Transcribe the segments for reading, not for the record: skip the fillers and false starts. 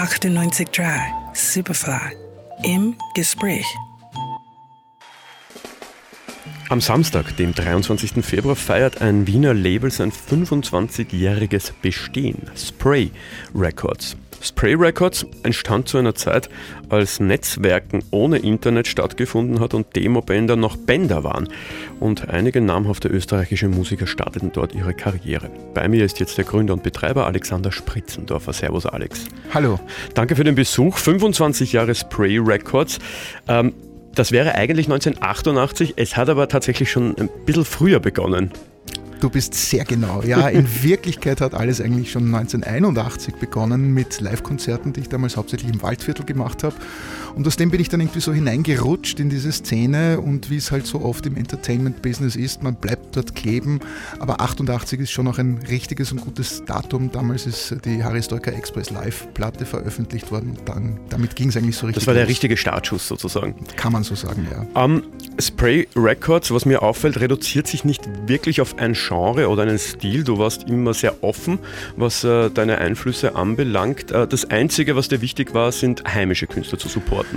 98.3 Superfly im Gespräch. Am Samstag, dem 23. Februar, feiert ein Wiener Label sein 25-jähriges Bestehen. Spray Records. Spray Records entstand zu einer Zeit, als Netzwerken ohne Internet stattgefunden hat und Demobänder noch Bänder waren. Und einige namhafte österreichische Musiker starteten dort ihre Karriere. Bei mir ist jetzt der Gründer und Betreiber Alexander Spritzendorfer. Servus Alex. Hallo. Danke für den Besuch. 25 Jahre Spray Records. Das wäre eigentlich 1988, es hat aber tatsächlich schon ein bisschen früher begonnen. Du bist sehr genau. Ja, in Wirklichkeit hat alles eigentlich schon 1981 begonnen mit Live-Konzerten, die ich damals hauptsächlich im Waldviertel gemacht habe. Und aus dem bin ich dann irgendwie so hineingerutscht in diese Szene und wie es halt so oft im Entertainment-Business ist, man bleibt dort kleben. Aber 88 ist schon noch ein richtiges und gutes Datum. Damals ist die Harry Stoiker Express Live-Platte veröffentlicht worden und damit ging es eigentlich so richtig. Das war der los. richtige Startschuss sozusagen. Kann man so sagen, ja. Spray Records, was mir auffällt, reduziert sich nicht wirklich auf ein Genre oder einen Stil. Du warst immer sehr offen, was deine Einflüsse anbelangt. Das Einzige, was dir wichtig war, sind heimische Künstler zu supporten.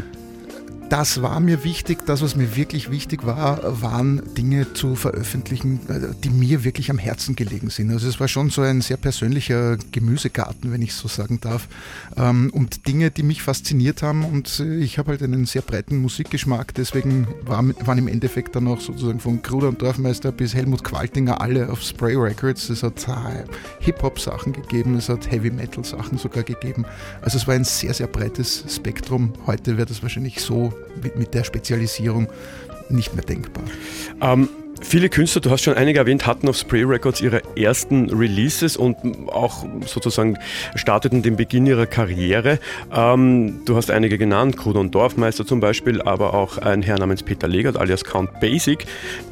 Das war mir wichtig. Das, was mir wirklich wichtig war, waren Dinge zu veröffentlichen, die mir wirklich am Herzen gelegen sind. Also es war schon so ein sehr persönlicher Gemüsegarten, wenn ich so sagen darf. Und Dinge, die mich fasziniert haben. Und ich habe halt einen sehr breiten Musikgeschmack. Deswegen waren im Endeffekt dann auch sozusagen von Gruder und Dorfmeister bis Helmut Qualtinger alle auf Spray Records. Es hat Hip-Hop-Sachen gegeben, es hat Heavy-Metal-Sachen sogar gegeben. Also es war ein sehr, sehr breites Spektrum. Heute wäre das wahrscheinlich so mit der Spezialisierung nicht mehr denkbar. Viele Künstler, du hast schon einige erwähnt, hatten auf Spray Records ihre ersten Releases und auch sozusagen starteten den Beginn ihrer Karriere. Du hast einige genannt, Gruder und Dorfmeister zum Beispiel, aber auch ein Herr namens Peter Legert alias Count Basic,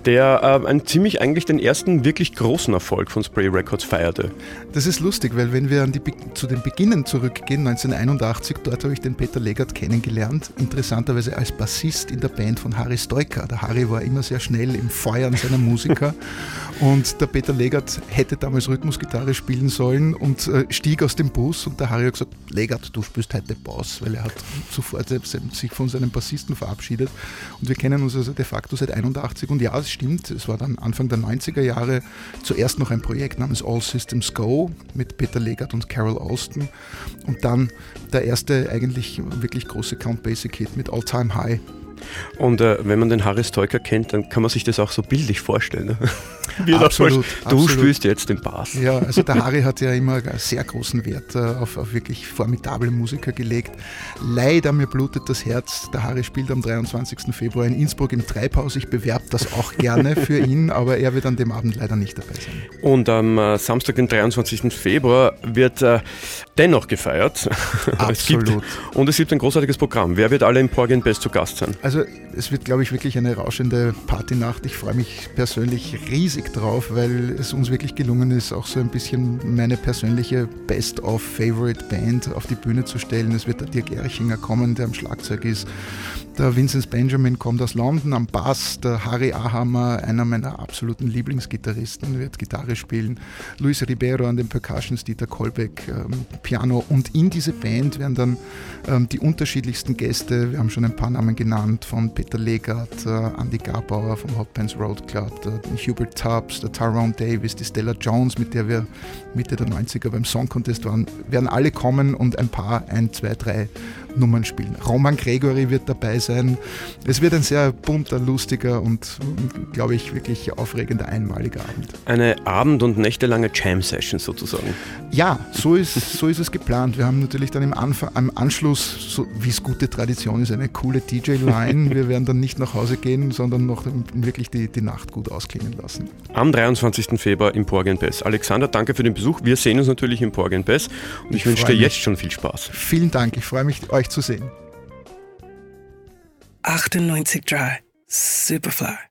der ziemlich eigentlich den ersten wirklich großen Erfolg von Spray Records feierte. Das ist lustig, weil wenn wir zu den Beginnen zurückgehen, 1981, dort habe ich den Peter Legert kennengelernt, interessanterweise als Bassist in der Band von Harry Stoiker. Der Harry war immer sehr schnell im Feuern seiner Musiker und der Peter Legert hätte damals Rhythmusgitarre spielen sollen und stieg aus dem Bus und der Harry hat gesagt, Legert, du spielst heute Bass, weil er hat sofort sich von seinem Bassisten verabschiedet und wir kennen uns also de facto seit 81 und ja, es stimmt, es war dann Anfang der 90er Jahre zuerst noch ein Projekt namens All Systems Go mit Peter Legert und Carol Austin und dann der erste eigentlich wirklich große Count Basic Hit mit All Time High. Und wenn man den Harry Stoiker kennt, dann kann man sich das auch so bildlich vorstellen. Ne? Wie absolut, du spielst jetzt den Bass. Ja, also der Harry hat ja immer einen sehr großen Wert auf wirklich formidable Musiker gelegt. Leider, mir blutet das Herz. Der Harry spielt am 23. Februar in Innsbruck im Treibhaus. Ich bewerbe das auch gerne für ihn, aber er wird an dem Abend leider nicht dabei sein. Und am Samstag, den 23. Februar, wird dennoch gefeiert. Absolut. Es gibt ein großartiges Programm. Wer wird alle im Porgy & Bess zu Gast sein? Also es wird, glaube ich, wirklich eine rauschende Partynacht. Ich freue mich persönlich riesig drauf, weil es uns wirklich gelungen ist, auch so ein bisschen meine persönliche Best-of-Favorite-Band auf die Bühne zu stellen. Es wird der Dirk Erchinger kommen, der am Schlagzeug ist. Der Vincent Benjamin kommt aus London am Bass. Der Harry Ahammer, einer meiner absoluten Lieblingsgitarristen, wird Gitarre spielen. Luis Ribeiro an den Percussions, Dieter Kolbeck, Piano. Und in diese Band werden dann die unterschiedlichsten Gäste, wir haben schon ein paar Namen genannt, von Peter Legert, Andy Garbauer vom Hot Pants Road Club, der Hubert Tubbs, der Tyrone Davis, die Stella Jones, mit der wir Mitte der 90er beim Song Contest waren, werden alle kommen und ein paar, 1, 2, 3 Nummern spielen. Roman Gregory wird dabei sein. Es wird ein sehr bunter, lustiger und, glaube ich, wirklich aufregender, einmaliger Abend. Eine abend- und nächtelange Jam-Session sozusagen. Ja, so ist es geplant. Wir haben natürlich dann am Anschluss, so wie es gute Tradition ist, eine coole DJ-Line. Wir werden dann nicht nach Hause gehen, sondern noch wirklich die Nacht gut ausklingen lassen. Am 23. Februar im Porgy & Bess. Alexander, danke für den Besuch. Wir sehen uns natürlich im Porgy & Bess und ich wünsche dir jetzt schon viel Spaß. Vielen Dank, ich freue mich, euch zu sehen. 98.3 Superfly.